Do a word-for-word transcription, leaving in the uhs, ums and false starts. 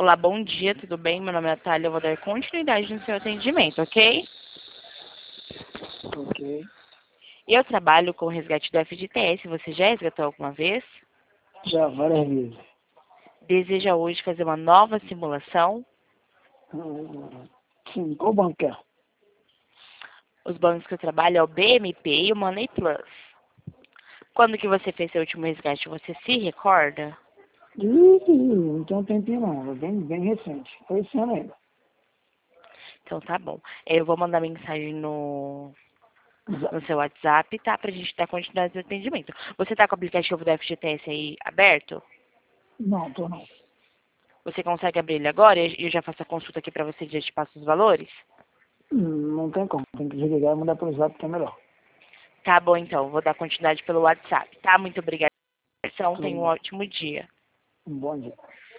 Olá, bom dia, tudo bem? Meu nome é Natália, eu vou dar continuidade no seu atendimento, ok? Ok. Eu trabalho com o resgate do F G T S, você já resgatou alguma vez? Já várias vezes. Deseja hoje fazer uma nova simulação? Hum, Sim, qual banco é? Os bancos que eu trabalho é o B M P e o Money Plus. Quando que você fez seu último resgate, você se recorda? Ih, não tem um tempinho não, é bem, bem recente. Foi esse ano ainda. Então tá bom. Eu vou mandar mensagem no, Já- no seu WhatsApp, tá? Pra gente dar continuidade no atendimento. Você tá com o aplicativo do F G T S aí aberto? Não, tô não. Você consegue abrir ele agora e eu já faço a consulta aqui pra você e já te passo os valores? Hum, Não tem como, tem que desligar e mandar pelo zap que é melhor. Tá bom, então. Vou dar continuidade pelo WhatsApp, tá? Muito obrigada. Tenha um Tudo bem. ótimo dia. Um bom dia.